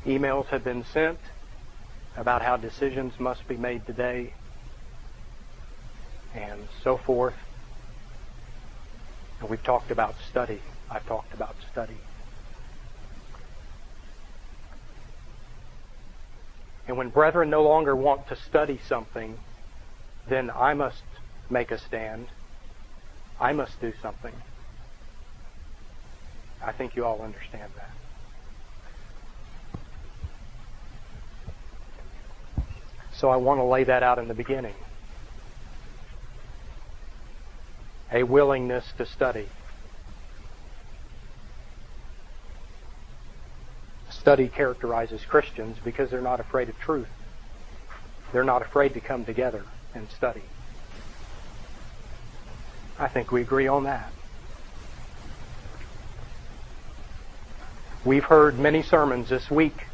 Emails have been sent about how decisions must be made today and so forth. And we've talked about study. I've talked about study. And when brethren no longer want to study something, then I must make a stand. I must do something. I think you all understand that. So I want to lay that out in the beginning. A willingness to study. Study characterizes Christians because they're not afraid of truth. They're not afraid to come together and study. I think we agree on that. We've heard many sermons this week,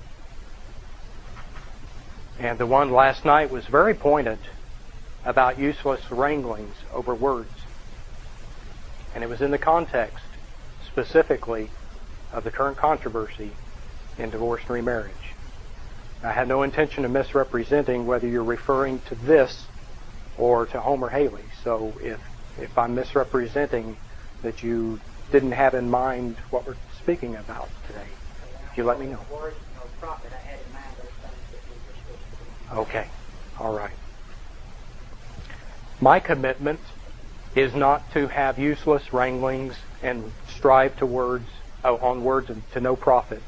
and the one last night was very pointed about useless wranglings over words. And it was in the context, specifically, of the current controversy in divorce and remarriage. I had no intention of misrepresenting whether you're referring to this or to Homer Haley. So if I'm misrepresenting that you didn't have in mind what we're speaking about today, you let me know. Okay. All right. My commitment is not to have useless wranglings and strive to on words to no profit.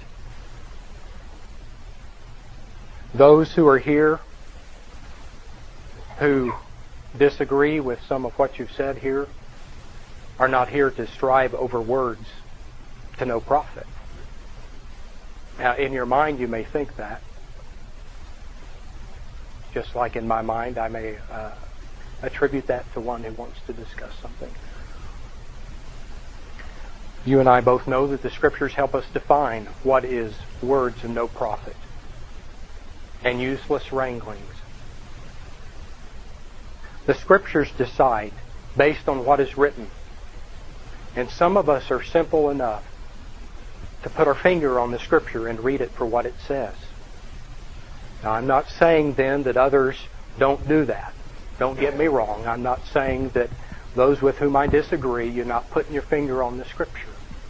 Those who are here who disagree with some of what you've said here are not here to strive over words to no profit. Now, in your mind, you may think that. Just like in my mind, I may attribute that to one who wants to discuss something. You and I both know that the Scriptures help us define what is words and no profit and useless wranglings. The Scriptures decide based on what is written. And some of us are simple enough to put our finger on the Scripture and read it for what it says. Now, I'm not saying then that others don't do that. Don't get me wrong. I'm not saying that those with whom I disagree, you're not putting your finger on the Scripture.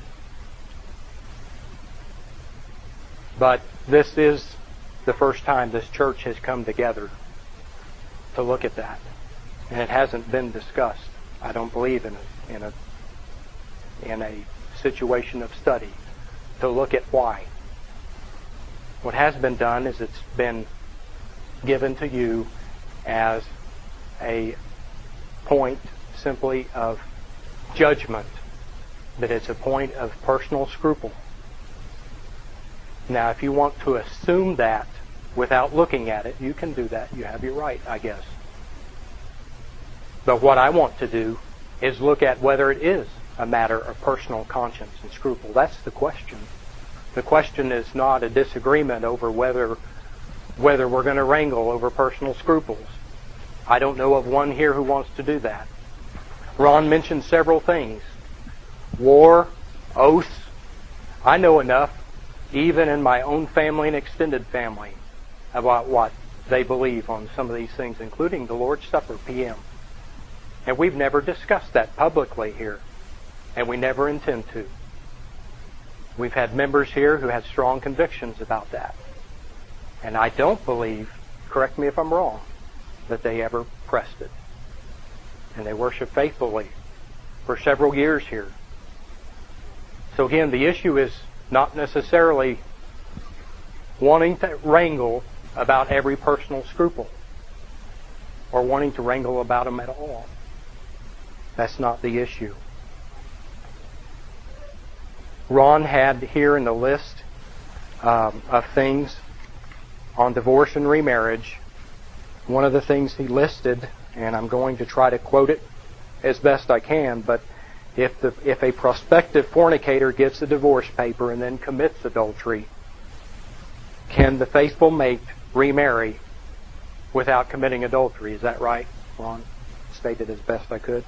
But this is the first time this church has come together to look at that. And it hasn't been discussed. I don't believe in a situation of study to look at why. What has been done is it's been given to you as a point simply of judgment, that it's a point of personal scruple. Now, if you want to assume that without looking at it, you can do that. You have your right, I guess. But what I want to do is look at whether it is a matter of personal conscience and scruple. That's the question. The question is not a disagreement over whether we're going to wrangle over personal scruples. I don't know of one here who wants to do that. Ron mentioned several things. War, oaths. I know enough, even in my own family and extended family, about what they believe on some of these things, including the Lord's Supper, PM. And we've never discussed that publicly here, and we never intend to. We've had members here who had strong convictions about that. And I don't believe, correct me if I'm wrong, that they ever pressed it. And they worship faithfully for several years here. So again, the issue is not necessarily wanting to wrangle about every personal scruple or wanting to wrangle about them at all. That's not the issue. Ron had here in the list of things on divorce and remarriage. One of the things he listed, and I'm going to try to quote it as best I can, but if a prospective fornicator gets a divorce paper and then commits adultery, can the faithful mate remarry without committing adultery? Is that right, Ron? Stated as best I could.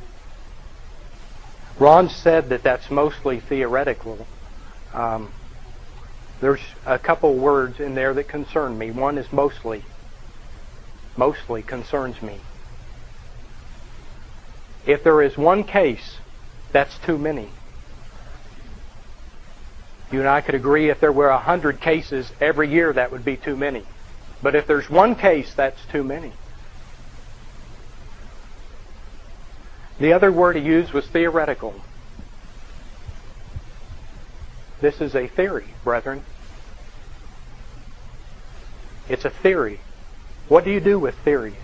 Ron said that that's mostly theoretical. The There's a couple words in there that concern me. One is mostly. Mostly concerns me. If there is one case, that's too many. You and I could agree if there were 100 cases every year, that would be too many. But if there's one case, that's too many. The other word he used was theoretical. This is a theory, brethren. It's a theory. What do you do with theories?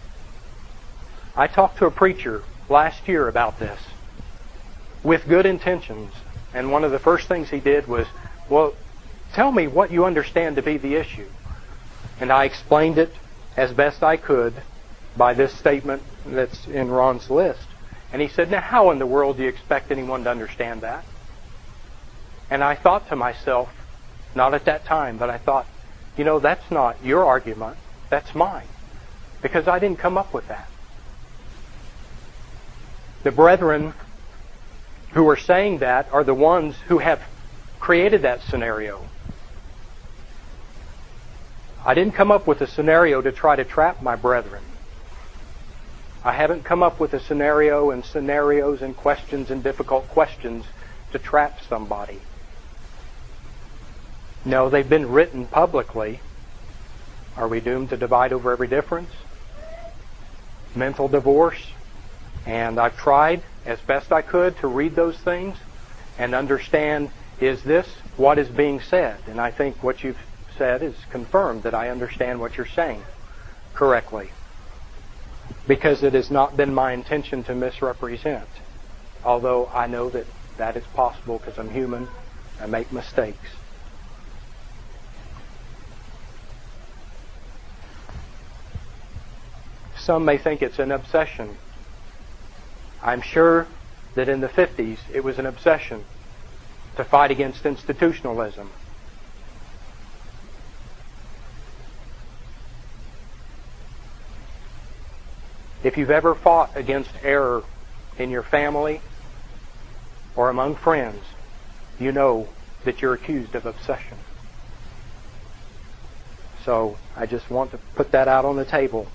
I talked to a preacher last year about this with good intentions. And one of the first things he did was, well, tell me what you understand to be the issue. And I explained it as best I could by this statement that's in Ron's list. And he said, now how in the world do you expect anyone to understand that? And I thought to myself, not at that time, but I thought, you know, that's not your argument, that's mine. Because I didn't come up with that. The brethren who are saying that are the ones who have created that scenario. I didn't come up with a scenario to try to trap my brethren. I haven't come up with a scenario and scenarios and questions and difficult questions to trap somebody. No, they've been written publicly. Are we doomed to divide over every difference? Mental divorce. And I've tried as best I could to read those things and understand, is this what is being said? And I think what you've said is confirmed that I understand what you're saying correctly. Because it has not been my intention to misrepresent. Although I know that that is possible because I'm human. I make mistakes. Some may think it's an obsession. I'm sure that in the 50s it was an obsession to fight against institutionalism. If you've ever fought against error in your family or among friends, you know that you're accused of obsession. So I just want to put that out on the table.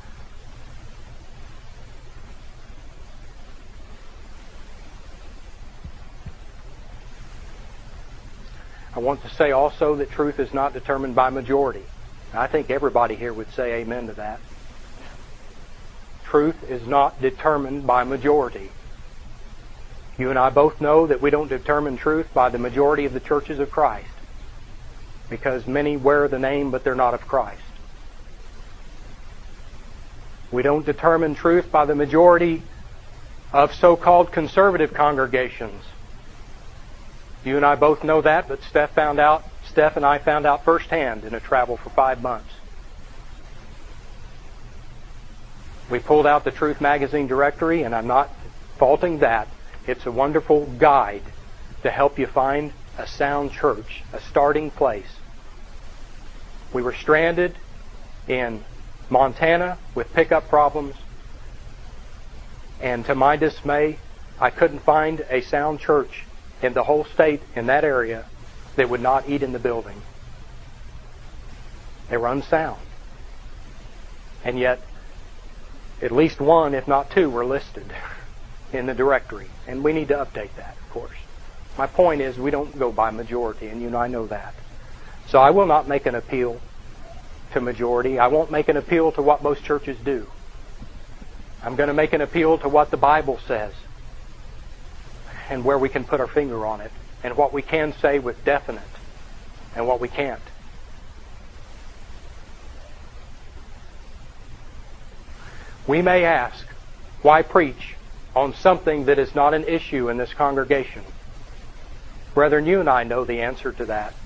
I want to say also that truth is not determined by majority. I think everybody here would say amen to that. Truth is not determined by majority. You and I both know that we don't determine truth by the majority of the churches of Christ, because many wear the name but they're not of Christ. We don't determine truth by the majority of so-called conservative congregations. You and I both know that, but Steph and I found out firsthand in a travel for 5 months. We pulled out the Truth Magazine directory, and I'm not faulting that. It's a wonderful guide to help you find a sound church, a starting place. We were stranded in Montana with pickup problems, and to my dismay, I couldn't find a sound church in the whole state in that area that would not eat in the building. They were unsound. And yet, at least one, if not two, were listed in the directory. And we need to update that, of course. My point is, we don't go by majority, and you and I know that. So I will not make an appeal to majority. I won't make an appeal to what most churches do. I'm going to make an appeal to what the Bible says, and where we can put our finger on it, and what we can say with definite, and what we can't. We may ask, why preach on something that is not an issue in this congregation? Brethren, you and I know the answer to that.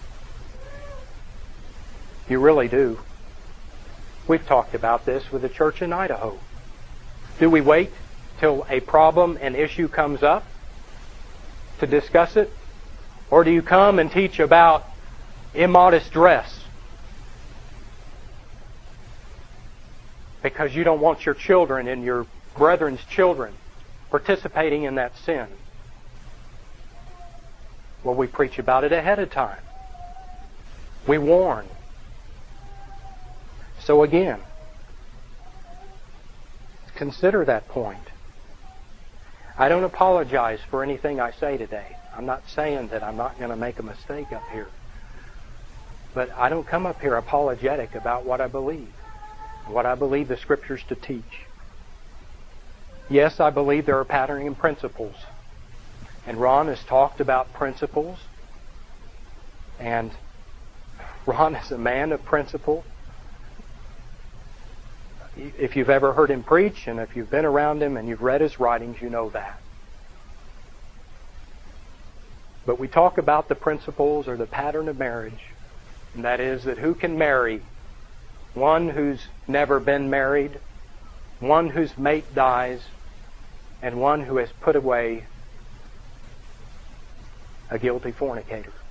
You really do. We've talked about this with the church in Idaho. Do we wait till a problem and issue comes up to discuss it? Or do you come and teach about immodest dress because you don't want your children and your brethren's children participating in that sin? Well, we preach about it ahead of time. We warn. So again, consider that point. I don't apologize for anything I say today. I'm not saying that I'm not going to make a mistake up here. But I don't come up here apologetic about what I believe, what I believe the Scriptures to teach. Yes, I believe there are patterning principles. And Ron has talked about principles. And Ron is a man of principle. If you've ever heard him preach, and if you've been around him and you've read his writings, you know that. But we talk about the principles or the pattern of marriage, and that is that who can marry one who's never been married, one whose mate dies, and one who has put away a guilty fornicator.